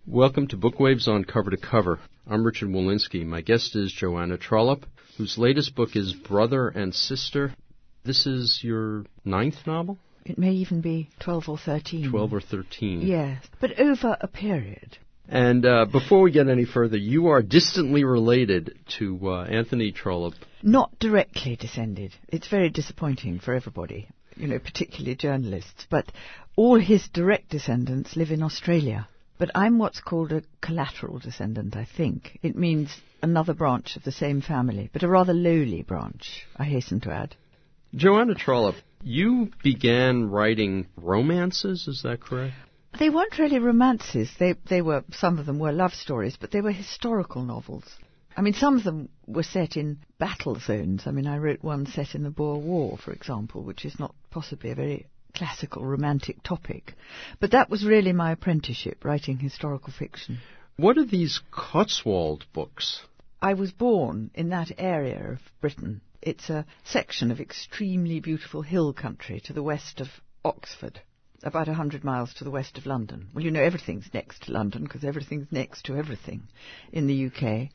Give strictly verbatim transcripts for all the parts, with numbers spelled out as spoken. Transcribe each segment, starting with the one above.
Welcome to Bookwaves on Cover to Cover. I'm Richard Wolinski. My guest is Joanna Trollope, whose latest book is Brother and Sister. This is your ninth novel? It may even be twelve or thirteen. Twelve or thirteen. Yes, but over a period. And uh, before we get any further, you are distantly related to uh, Anthony Trollope. Not directly descended. It's very disappointing for everybody, you know, particularly journalists. But all his direct descendants live in Australia. But I'm what's called a collateral descendant, I think. It means another branch of the same family, but a rather lowly branch, I hasten to add. Joanna Trollope, you began writing romances, is that correct? They weren't really romances. They they were, some of them were love stories, but they were historical novels. I mean, some of them were set in battle zones. I mean, I wrote one set in the Boer War, for example, which is not possibly a very classical romantic topic. But that was really my apprenticeship, writing historical fiction. What are these Cotswold books? I was born in that area of Britain. It's a section of extremely beautiful hill country to the west of Oxford, about a hundred miles to the west of London. Well, you know, everything's next to London because everything's next to everything in the U K.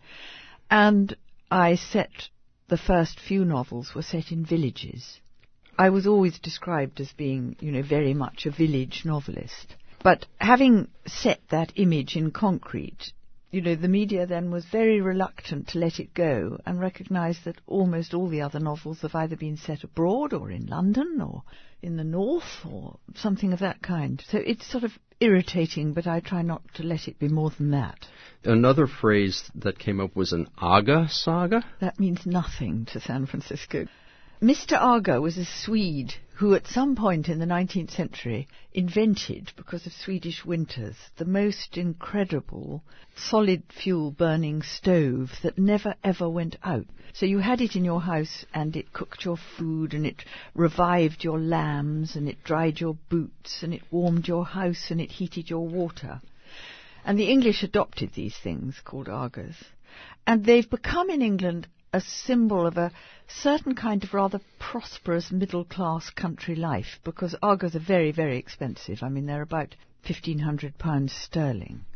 And I set, the first few novels were set in villages. I was always described as being, you know, very much a village novelist. But having set that image in concrete, you know, the media then was very reluctant to let it go and recognise that almost all the other novels have either been set abroad or in London or in the north or something of that kind. So it's sort of irritating, but I try not to let it be more than that. Another phrase that came up was an Aga saga? That means nothing to San Francisco. Mister Aga was a Swede who at some point in the nineteenth century invented, because of Swedish winters, the most incredible solid fuel burning stove that never ever went out. So you had it in your house and it cooked your food and it revived your lambs and it dried your boots and it warmed your house and it heated your water. And the English adopted these things called Agas. And they've become in England a symbol of a certain kind of rather prosperous middle-class country life, because Agas are very, very expensive. I mean, they're about fifteen hundred pounds sterling.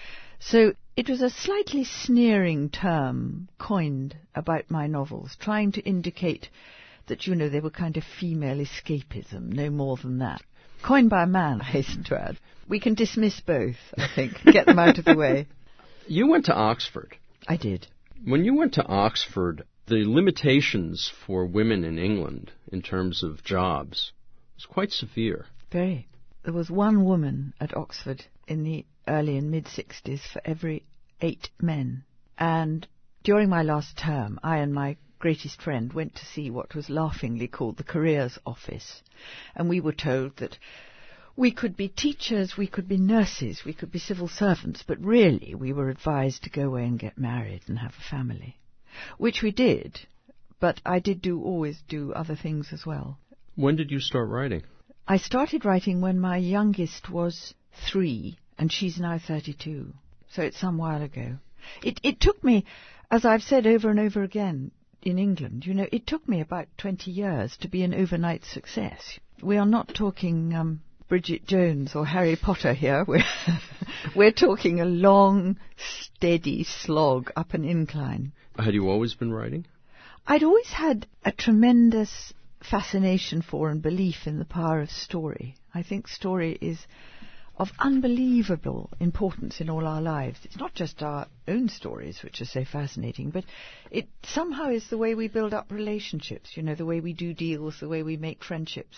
So it was a slightly sneering term coined about my novels, trying to indicate that, you know, they were kind of female escapism, no more than that. Coined by a man, I hasten to add. We can dismiss both, I think, get them out of the way. You went to Oxford. I did. When you went to Oxford, the limitations for women in England in terms of jobs was quite severe. Very. There was one woman at Oxford in the early and mid-sixties for every eight men. And during my last term, I and my greatest friend went to see what was laughingly called the Careers Office. And we were told that we could be teachers, we could be nurses, we could be civil servants, but really we were advised to go away and get married and have a family, which we did, but I did do always do other things as well. When did you start writing? I started writing when my youngest was three, and she's now thirty-two, so it's some while ago. It, it took me, as I've said over and over again in England, you know, it took me about twenty years to be an overnight success. We are not talking Um, Bridget Jones or Harry Potter here. We're, we're talking a long, steady slog up an incline. Had you always been writing? I'd always had a tremendous fascination for and belief in the power of story. I think story is of unbelievable importance in all our lives. It's not just our own stories, which are so fascinating, but it somehow is the way we build up relationships, you know, the way we do deals, the way we make friendships.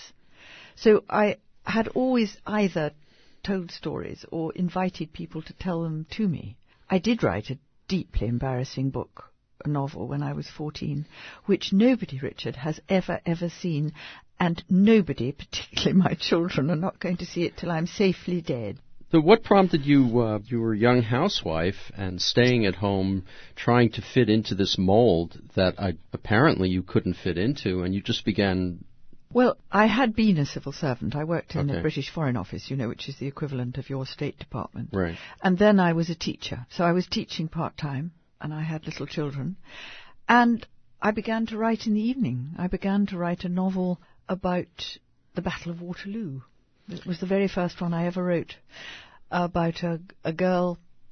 So I had always either told stories or invited people to tell them to me. I did write a deeply embarrassing book, a novel, when I was fourteen, which nobody, Richard, has ever, ever seen, and nobody, particularly my children, are not going to see it till I'm safely dead. So what prompted you, uh, you were a young housewife and staying at home, trying to fit into this mold that I, apparently you couldn't fit into, and you just began... Well, I had been a civil servant. I worked in Okay. the British Foreign Office, you know, which is the equivalent of your State Department. Right. And then I was a teacher. So I was teaching part-time, and I had little children. And I began to write in the evening. I began to write a novel about the Battle of Waterloo. It was the very first one I ever wrote, about a, a girl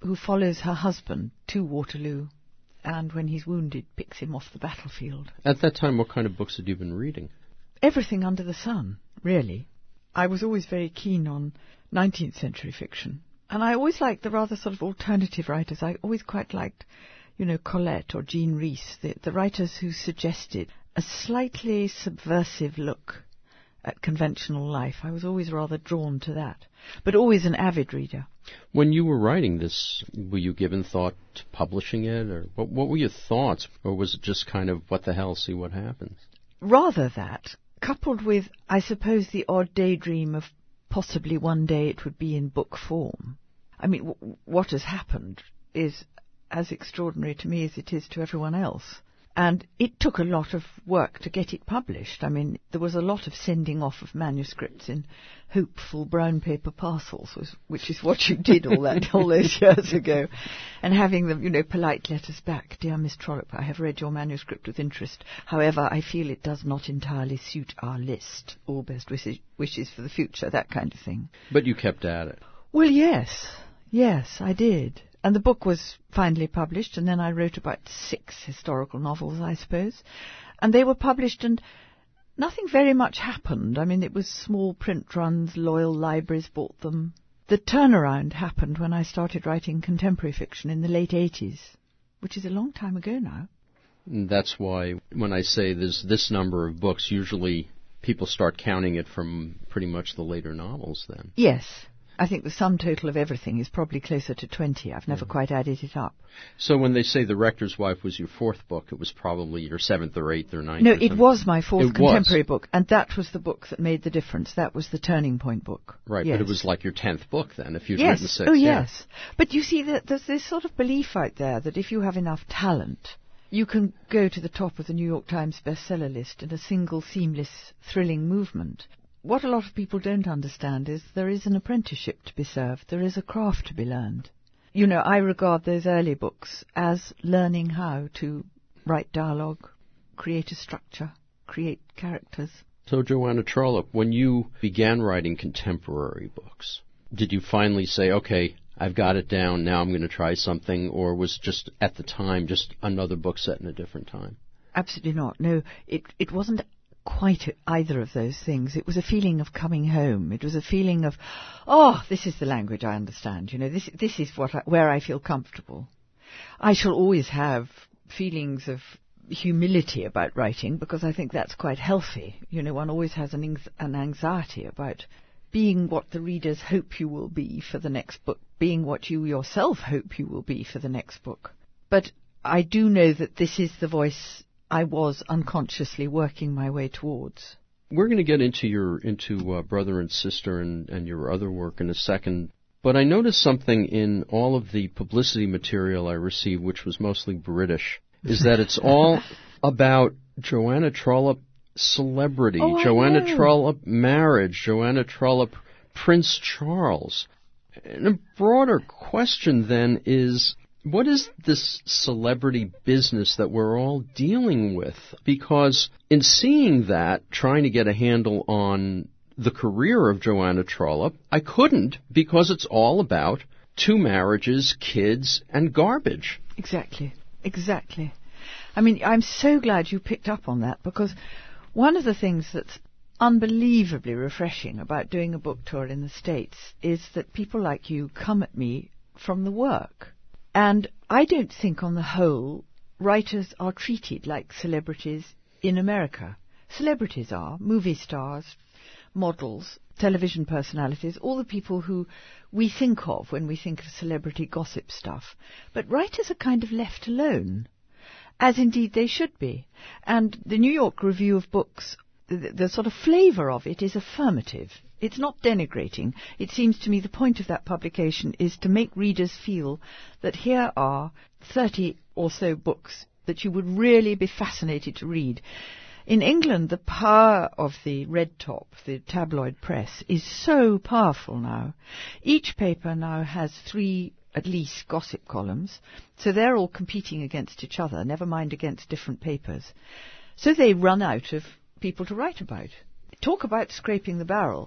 who follows her husband to Waterloo and when he's wounded picks him off the battlefield. At that time, what kind of books had you been reading? Everything under the sun, really. I was always very keen on nineteenth century fiction. And I always liked the rather sort of alternative writers. I always quite liked, you know, Colette or Jean Rhys, the, the writers who suggested a slightly subversive look at conventional life. I was always rather drawn to that, but always an avid reader. When you were writing this, were you given thought to publishing it, or what, what were your thoughts, or was it just kind of, what the hell, see what happens? Rather that, coupled with, I suppose, the odd daydream of possibly one day it would be in book form. I mean, w- what has happened is as extraordinary to me as it is to everyone else. And it took a lot of work to get it published. I mean, there was a lot of sending off of manuscripts in hopeful brown paper parcels, which is what you did all that all those years ago, and having them, you know, polite letters back. Dear Miss Trollope, I have read your manuscript with interest. However, I feel it does not entirely suit our list. All best wishes, wishes for the future, that kind of thing. But you kept at it. Well, yes. Yes, I did. And the book was finally published, and then I wrote about six historical novels, I suppose. And they were published, and nothing very much happened. I mean, it was small print runs, loyal libraries bought them. The turnaround happened when I started writing contemporary fiction in the late eighties, which is a long time ago now. And that's why when I say there's this number of books, usually people start counting it from pretty much the later novels then. Yes. I think the sum total of everything is probably closer to twenty. I've never mm. quite added it up. So when they say The Rector's Wife was your fourth book, it was probably your seventh or eighth or ninth? No, or it was my fourth it contemporary was. book, and that was the book that made the difference. That was the turning point book. Right, yes. But it was like your tenth book then, if you'd yes. written six. Oh, yeah. yes. But you see, that there's this sort of belief out there that if you have enough talent, you can go to the top of the New York Times bestseller list in a single, seamless, thrilling movement. What a lot of people don't understand is there is an apprenticeship to be served. There is a craft to be learned. You know, I regard those early books as learning how to write dialogue, create a structure, create characters. So, Joanna Trollope, when you began writing contemporary books, did you finally say, okay, I've got it down, now I'm going to try something, or was just, at the time, just another book set in a different time? Absolutely not. No, it it wasn't quite either of those things. It was a feeling of coming home. It was a feeling of, oh, this is the language I understand. You know, this this is what I, where I feel comfortable. I shall always have feelings of humility about writing because I think that's quite healthy. You know, one always has an an anxiety about being what the readers hope you will be for the next book, being what you yourself hope you will be for the next book. But I do know that this is the voice I was unconsciously working my way towards. We're going to get into your into uh, Brother and Sister and, and your other work in a second, but I noticed something in all of the publicity material I received, which was mostly British, is that it's all about Joanna Trollope celebrity, oh, Joanna Trollope marriage, Joanna Trollope Prince Charles. And a broader question then is, what is this celebrity business that we're all dealing with? Because in seeing that, trying to get a handle on the career of Joanna Trollope, I couldn't, because it's all about two marriages, kids, and garbage. Exactly. Exactly. I mean, I'm so glad you picked up on that, because one of the things that's unbelievably refreshing about doing a book tour in the States is that people like you come at me from the work. And I don't think, on the whole, writers are treated like celebrities in America. Celebrities are movie stars, models, television personalities, all the people who we think of when we think of celebrity gossip stuff. But writers are kind of left alone, as indeed they should be. And the New York Review of Books, the, the sort of flavour of it is affirmative. It's not denigrating. It seems to me the point of that publication is to make readers feel that here are thirty or so books that you would really be fascinated to read. In England, the power of the red top, the tabloid press, is so powerful now. Each paper now has three, at least, gossip columns, so they're all competing against each other, never mind against different papers. So they run out of people to write about. Talk about scraping the barrel.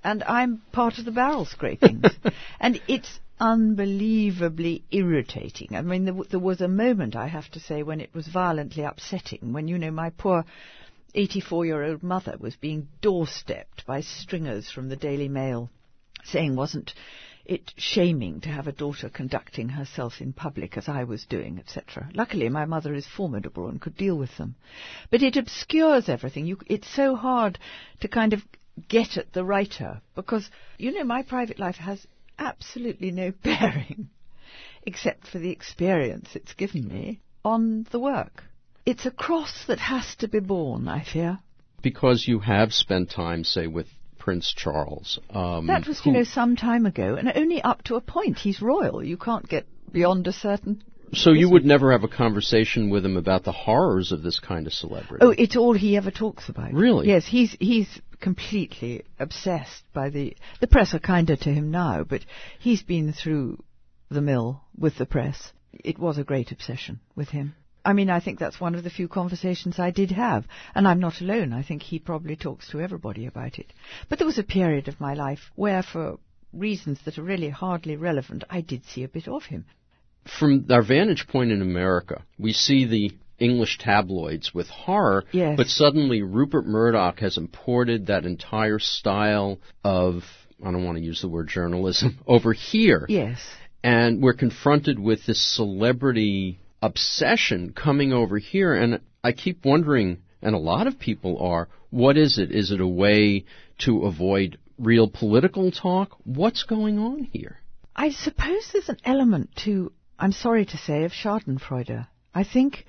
and I'm part of the barrel scrapings. And it's unbelievably irritating. I mean, there, w- there was a moment, I have to say, when it was violently upsetting, when, you know, my poor eighty-four-year-old mother was being doorstepped by stringers from the Daily Mail, saying wasn't it shaming to have a daughter conducting herself in public as I was doing, et cetera. Luckily, my mother is formidable and could deal with them. But it obscures everything. You, it's so hard to kind of get at the writer, because, you know, my private life has absolutely no bearing, except for the experience it's given me, on the work. It's a cross that has to be borne, I fear. Because you have spent time, say, with Prince Charles. Um, that was, who, you know, some time ago, and only up to a point. He's royal. You can't get beyond a certain... So you would never have a conversation with him about the horrors of this kind of celebrity? Oh, it's all he ever talks about. Really? Yes, he's he's completely obsessed by the... The press are kinder to him now, but he's been through the mill with the press. It was a great obsession with him. I mean, I think that's one of the few conversations I did have. And I'm not alone. I think he probably talks to everybody about it. But there was a period of my life where, for reasons that are really hardly relevant, I did see a bit of him. From our vantage point in America, we see the English tabloids with horror, yes. But suddenly Rupert Murdoch has imported that entire style of, I don't want to use the word journalism, over here. Yes. And we're confronted with this celebrity obsession coming over here, and I keep wondering, and a lot of people are, what is it? Is it a way to avoid real political talk? What's going on here? I suppose there's an element to, I'm sorry to say, of schadenfreude. I think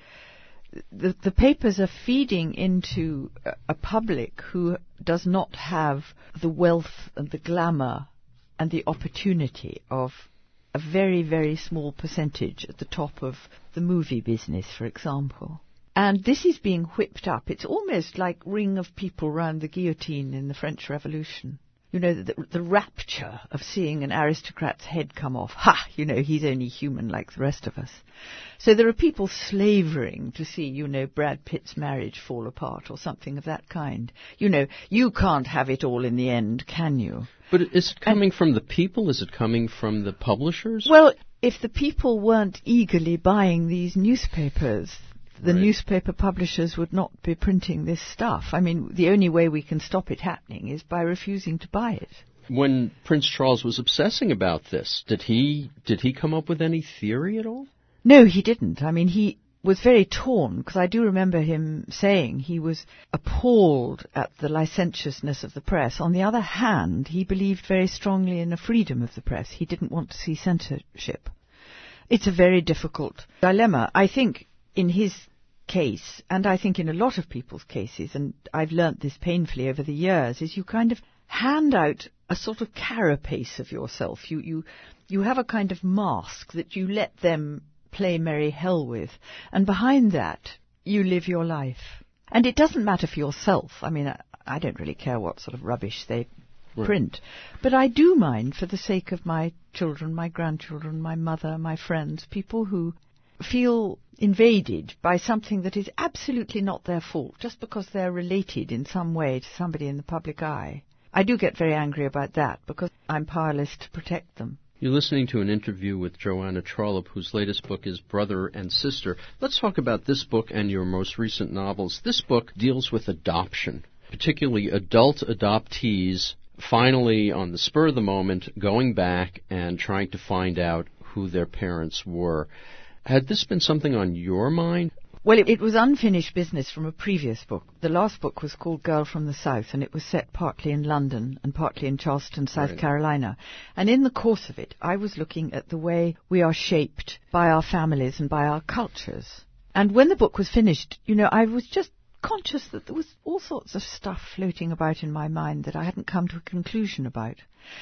the, the papers are feeding into a, a public who does not have the wealth and the glamour and the opportunity of a very, very small percentage at the top of the movie business, for example. And this is being whipped up. It's almost like Ring of People round the guillotine in the French Revolution. You know, the, the rapture of seeing an aristocrat's head come off. Ha! You know, he's only human like the rest of us. So there are people slavering to see, you know, Brad Pitt's marriage fall apart or something of that kind. You know, you can't have it all in the end, can you? But is it coming and, from the people? Is it coming from the publishers? Well, if the people weren't eagerly buying these newspapers, the right. newspaper publishers would not be printing this stuff. I mean, the only way we can stop it happening is by refusing to buy it. When Prince Charles was obsessing about this, did he did he come up with any theory at all? No, he didn't. I mean, he was very torn, because I do remember him saying he was appalled at the licentiousness of the press. On the other hand, he believed very strongly in the freedom of the press. He didn't want to see censorship. It's a very difficult dilemma. I think in his case, and I think in a lot of people's cases, and I've learnt this painfully over the years, is you kind of hand out a sort of carapace of yourself. You, you, you have a kind of mask that you let them play merry hell with, and behind that you live your life. And it doesn't matter for yourself. I mean, I, I don't really care what sort of rubbish they right. print, but I do mind for the sake of my children, my grandchildren, my mother, my friends, people who feel invaded by something that is absolutely not their fault, just because they're related in some way to somebody in the public eye. I do get very angry about that, because I'm powerless to protect them. You're listening to an interview with Joanna Trollope, whose latest book is Brother and Sister. Let's talk about this book and your most recent novels. This book deals with adoption, particularly adult adoptees finally, on the spur of the moment, going back and trying to find out who their parents were. Had this been something on your mind? Well, it, it was unfinished business from a previous book. The last book was called Girl from the South, and it was set partly in London and partly in Charleston, South right. Carolina. And in the course of it, I was looking at the way we are shaped by our families and by our cultures. And when the book was finished, you know, I was just conscious that there was all sorts of stuff floating about in my mind that I hadn't come to a conclusion about.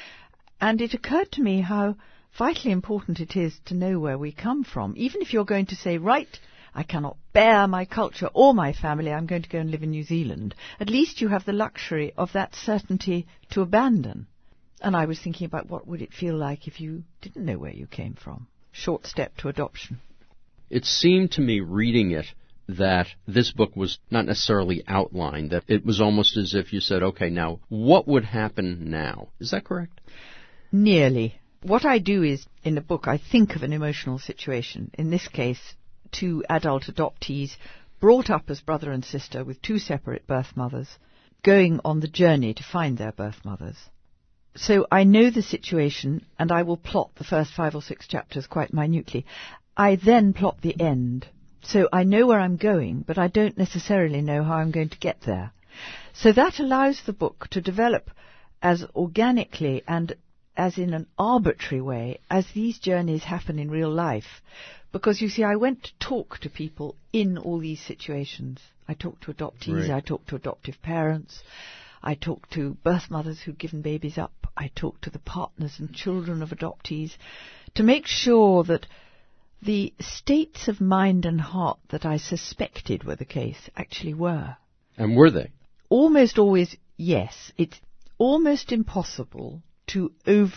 And it occurred to me how vitally important it is to know where we come from. Even if you're going to say, right, I cannot bear my culture or my family, I'm going to go and live in New Zealand. At least you have the luxury of that certainty to abandon. And I was thinking about what would it feel like if you didn't know where you came from. Short step to adoption. It seemed to me, reading it, that this book was not necessarily outlined, that it was almost as if you said, okay, now, what would happen now? Is that correct? Nearly. What I do is, in a book, I think of an emotional situation. In this case, two adult adoptees brought up as brother and sister with two separate birth mothers, going on the journey to find their birth mothers. So I know the situation, and I will plot the first five or six chapters quite minutely. I then plot the end. So I know where I'm going, but I don't necessarily know how I'm going to get there. So that allows the book to develop as organically and as in an arbitrary way as these journeys happen in real life. Because, you see, I went to talk to people in all these situations. I talked to adoptees, Right. I talked to adoptive parents, I talked to birth mothers who'd given babies up, I talked to the partners and children of adoptees, to make sure that the states of mind and heart that I suspected were the case actually were. And were they? Almost always, yes. It's almost impossible to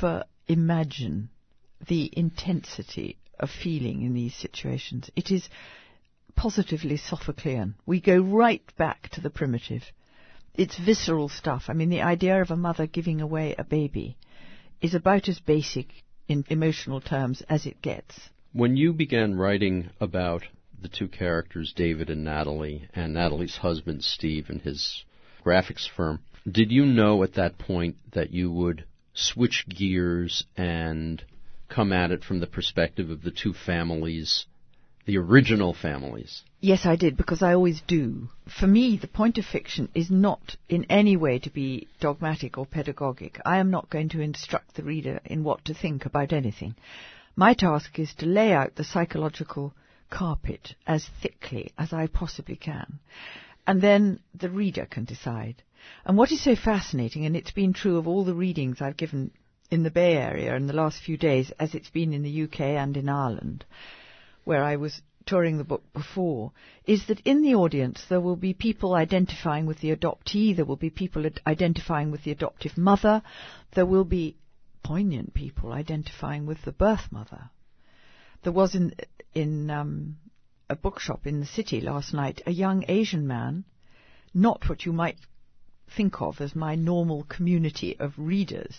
over-imagine the intensity of feeling in these situations. It is positively Sophoclean. We go right back to the primitive. It's visceral stuff. I mean, the idea of a mother giving away a baby is about as basic in emotional terms as it gets. When you began writing about the two characters, David and Natalie, and Natalie's husband, Steve, and his graphics firm, did you know at that point that you would switch gears and come at it from the perspective of the two families, the original families? Yes, I did, because I always do. For me, the point of fiction is not in any way to be dogmatic or pedagogic. I am not going to instruct the reader in what to think about anything. My task is to lay out the psychological carpet as thickly as I possibly can. And then the reader can decide. And what is so fascinating, and it's been true of all the readings I've given in the Bay Area in the last few days, as it's been in the U K and in Ireland, where I was touring the book before, is that in the audience there will be people identifying with the adoptee, there will be people ad- identifying with the adoptive mother, there will be poignant people identifying with the birth mother. There was in in um, a bookshop in the city last night a young Asian man, not what you might think of as my normal community of readers,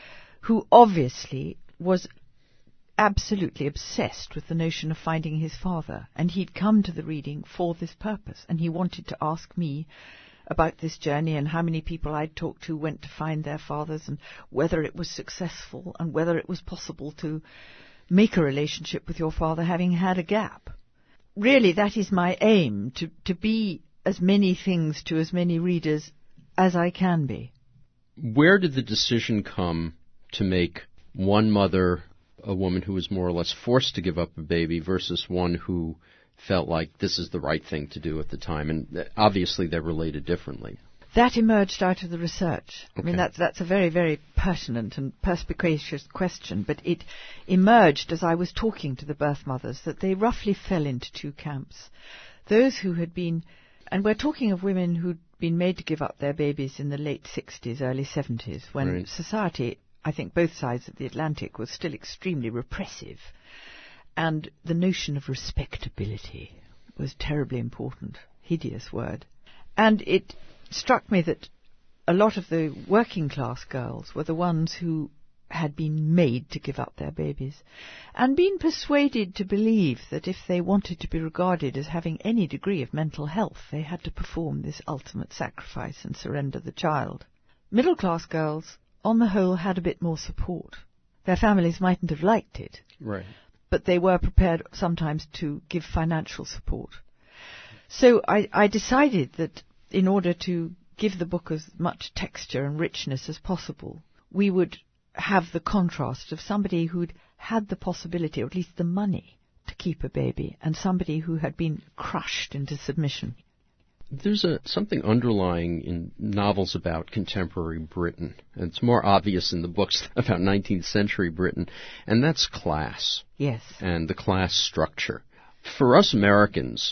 who obviously was absolutely obsessed with the notion of finding his father, and he'd come to the reading for this purpose, and he wanted to ask me about this journey and how many people I'd talked to went to find their fathers and whether it was successful and whether it was possible to make a relationship with your father having had a gap. Really, that is my aim, to, to be as many things to as many readers as I can be. Where did the decision come to make one mother a woman who was more or less forced to give up a baby versus one who felt like this is the right thing to do at the time? And obviously they're related differently. That emerged out of the research. Okay. I mean, that's, that's a very, very pertinent and perspicacious question, but it emerged as I was talking to the birth mothers that they roughly fell into two camps. Those who had been, and we're talking of women who'd been made to give up their babies in the late sixties, early seventies, when Right. society, I think both sides of the Atlantic, was still extremely repressive. And the notion of respectability was terribly important, hideous word. And it struck me that a lot of the working class girls were the ones who had been made to give up their babies and been persuaded to believe that if they wanted to be regarded as having any degree of mental health, they had to perform this ultimate sacrifice and surrender the child. Middle class girls, on the whole, had a bit more support. Their families mightn't have liked it, Right. but they were prepared sometimes to give financial support. So I, I decided that in order to give the book as much texture and richness as possible, we would have the contrast of somebody who'd had the possibility, or at least the money, to keep a baby, and somebody who had been crushed into submission. There's a something underlying in novels about contemporary Britain, and it's more obvious in the books about nineteenth century Britain, and that's class Yes. and the class structure. For us Americans,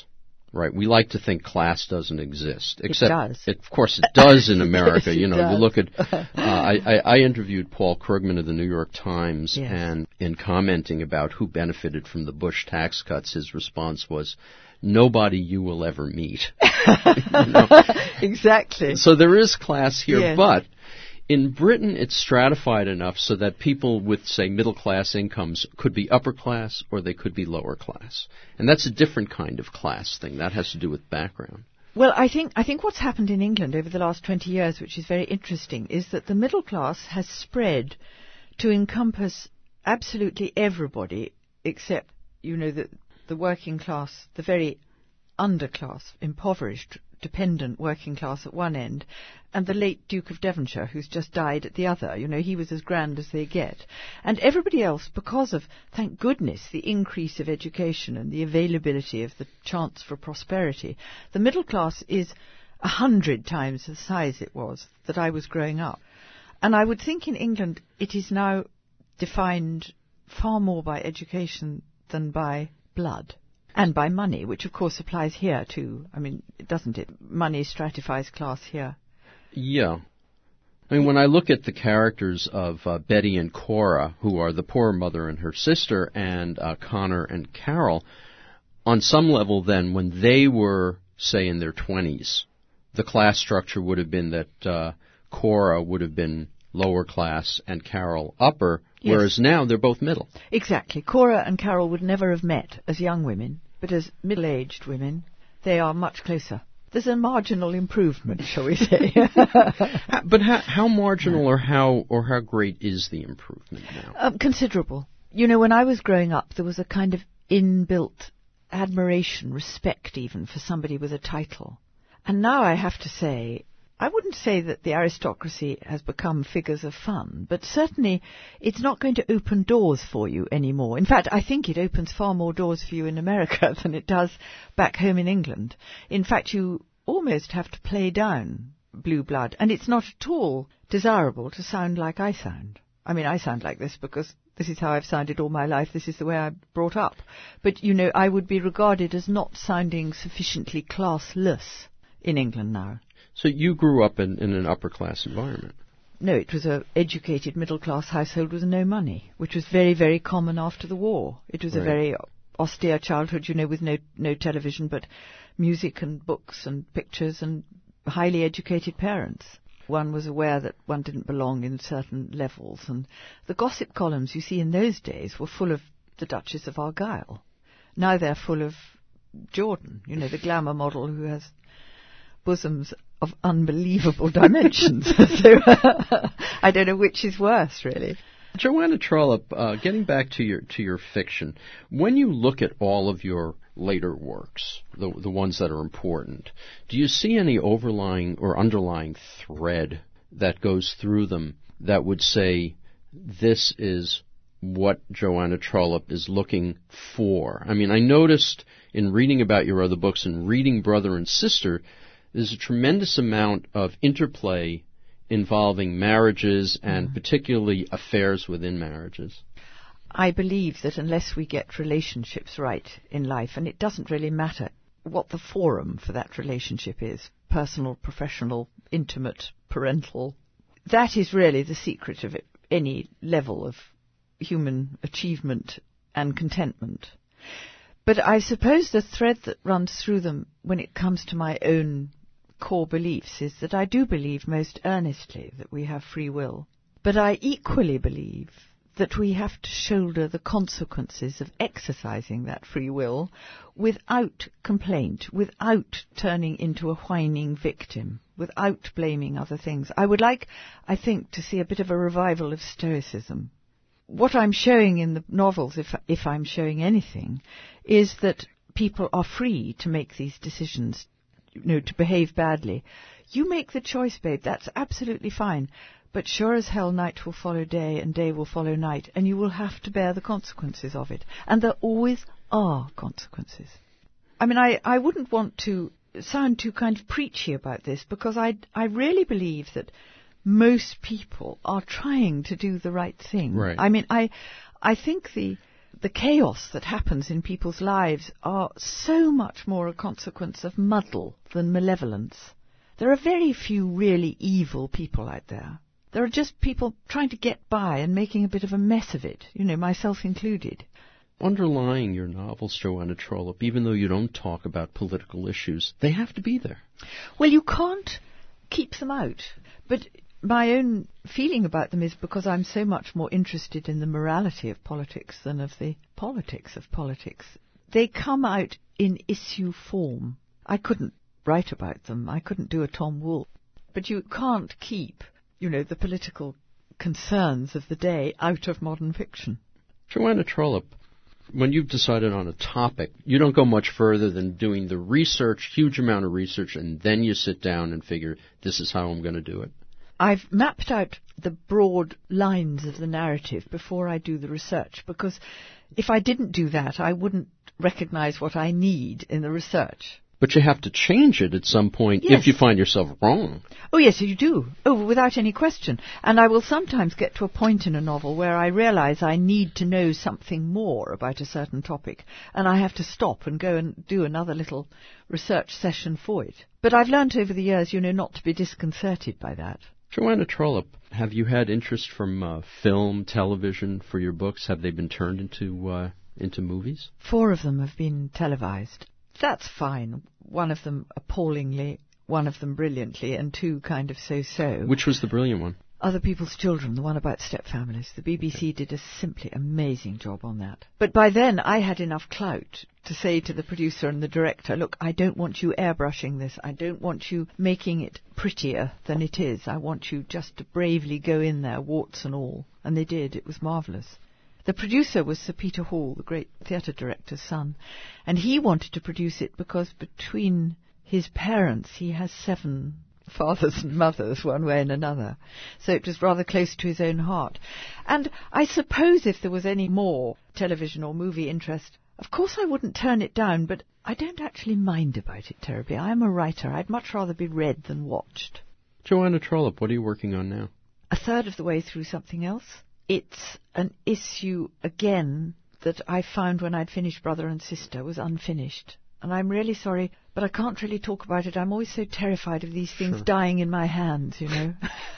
Right. We like to think class doesn't exist. Except, it does. It, of course, it does in America. Yes, you know, does. you look at. Uh, I, I, I interviewed Paul Krugman of the New York Times, yes. and in commenting about who benefited from the Bush tax cuts, his response was, "Nobody you will ever meet." You know? Exactly. So there is class here, yes. but in Britain, it's stratified enough so that people with, say, middle-class incomes could be upper class or they could be lower class. And that's a different kind of class thing. That has to do with background. Well, I think I think what's happened in England over the last twenty years, which is very interesting, is that the middle class has spread to encompass absolutely everybody except, you know, the, the working class, the very underclass, impoverished, dependent working class at one end, and the late Duke of Devonshire, who's just died, at the other. You know, he was as grand as they get. And everybody else, because of, thank goodness, the increase of education and the availability of the chance for prosperity, the middle class is a hundred times the size it was that I was growing up. And I would think in England it is now defined far more by education than by blood. And by money, which of course applies here too. I mean, doesn't it? Money stratifies class here. Yeah. I mean, when I look at the characters of uh, Betty and Cora, who are the poor mother and her sister, and uh, Connor and Carol, on some level then, when they were, say, in their twenties, the class structure would have been that uh, Cora would have been lower class and Carol upper, yes. Whereas now they're both middle. Exactly. Cora and Carol would never have met as young women, but as middle-aged women, they are much closer. There's a marginal improvement, shall we say. But how, how marginal or how or how great is the improvement now? Um, considerable. You know, when I was growing up, there was a kind of inbuilt admiration, respect even, for somebody with a title. And now I have to say, I wouldn't say that the aristocracy has become figures of fun, but certainly it's not going to open doors for you anymore. In fact, I think it opens far more doors for you in America than it does back home in England. In fact, you almost have to play down blue blood, and it's not at all desirable to sound like I sound. I mean, I sound like this because this is how I've sounded all my life. This is the way I'm brought up. But, you know, I would be regarded as not sounding sufficiently classless in England now. So you grew up in, in an upper-class environment? No, it was an educated middle-class household with no money, which was very, very common after the war. It was right. a very austere childhood, you know, with no no television, but music and books and pictures and highly educated parents. One was aware that one didn't belong in certain levels. And the gossip columns you see in those days were full of the Duchess of Argyll. Now they're full of Jordan, you know, the glamour model who has bosoms of unbelievable dimensions. So I don't know which is worse, really. Joanna Trollope, uh, getting back to your to your fiction, when you look at all of your later works, the the ones that are important, do you see any overlying or underlying thread that goes through them that would say this is what Joanna Trollope is looking for? I mean, I noticed in reading about your other books and reading Brother and Sister, there's a tremendous amount of interplay involving marriages and mm. particularly affairs within marriages. I believe that unless we get relationships right in life, and it doesn't really matter what the forum for that relationship is, personal, professional, intimate, parental, that is really the secret of it, any level of human achievement and contentment. But I suppose the thread that runs through them when it comes to my own core beliefs is that I do believe most earnestly that we have free will. But I equally believe that we have to shoulder the consequences of exercising that free will without complaint, without turning into a whining victim, without blaming other things. I would like, I think, to see a bit of a revival of Stoicism. What I'm showing in the novels, if if I'm showing anything, is that people are free to make these decisions, you know, to behave badly. You make the choice, babe, that's absolutely fine. But sure as hell night will follow day and day will follow night, and you will have to bear the consequences of it. And there always are consequences. I mean, I, I wouldn't want to sound too kind of preachy about this, because I, I really believe that most people are trying to do the right thing. Right. I mean, I I think the The chaos that happens in people's lives are so much more a consequence of muddle than malevolence. There are very few really evil people out there. There are just people trying to get by and making a bit of a mess of it, you know, myself included. Underlying your novels, Joanna Trollope, even though you don't talk about political issues, they have to be there. Well, you can't keep them out. But my own feeling about them is because I'm so much more interested in the morality of politics than of the politics of politics. They come out in issue form. I couldn't write about them. I couldn't do a Tom Wolfe. But you can't keep, you know, the political concerns of the day out of modern fiction. Joanna Trollope, when you've decided on a topic, you don't go much further than doing the research, huge amount of research, and then you sit down and figure, this is how I'm going to do it. I've mapped out the broad lines of the narrative before I do the research, because if I didn't do that, I wouldn't recognize what I need in the research. But you have to change it at some point Yes. if you find yourself wrong. Oh, yes, you do. Oh, without any question. And I will sometimes get to a point in a novel where I realize I need to know something more about a certain topic, and I have to stop and go and do another little research session for it. But I've learnt over the years, you know, not to be disconcerted by that. Joanna Trollope, have you had interest from uh, film, television for your books? Have they been turned into uh, into movies? Four of them have been televised. That's fine. One of them appallingly, one of them brilliantly, and two kind of so-so. Which was the brilliant one? Other People's Children, the one about step-families. The B B C did a simply amazing job on that. But by then I had enough clout to say to the producer and the director, look, I don't want you airbrushing this. I don't want you making it prettier than it is. I want you just to bravely go in there, warts and all. And they did. It was marvellous. The producer was Sir Peter Hall, the great theatre director's son, and he wanted to produce it because between his parents he has seven fathers and mothers, one way and another. So it was rather close to his own heart. And I suppose if there was any more television or movie interest, of course I wouldn't turn it down, but I don't actually mind about it terribly. I am a writer. I'd much rather be read than watched. Joanna Trollope, what are you working on now? A third of the way through something else. It's an issue, again, that I found when I'd finished Brother and Sister was unfinished. And I'm really sorry, but I can't really talk about it. I'm always so terrified of these things Sure. dying in my hands, you know.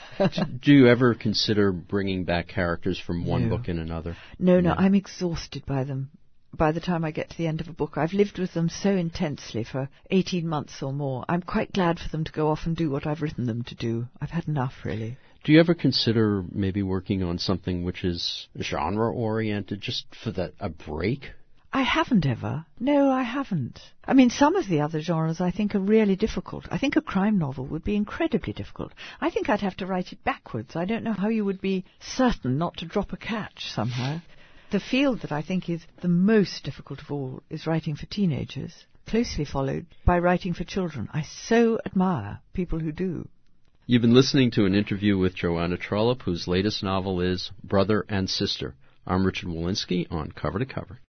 Do you ever consider bringing back characters from one No. book in another? No, no, No. I'm exhausted by them. By the time I get to the end of a book, I've lived with them so intensely for eighteen months or more. I'm quite glad for them to go off and do what I've written them to do. I've had enough, really. Do you ever consider maybe working on something which is genre-oriented, just for that a break? I haven't ever. No, I haven't. I mean, some of the other genres I think are really difficult. I think a crime novel would be incredibly difficult. I think I'd have to write it backwards. I don't know how you would be certain not to drop a catch somehow. The field that I think is the most difficult of all is writing for teenagers, closely followed by writing for children. I so admire people who do. You've been listening to an interview with Joanna Trollope, whose latest novel is Brother and Sister. I'm Richard Walensky on Cover to Cover.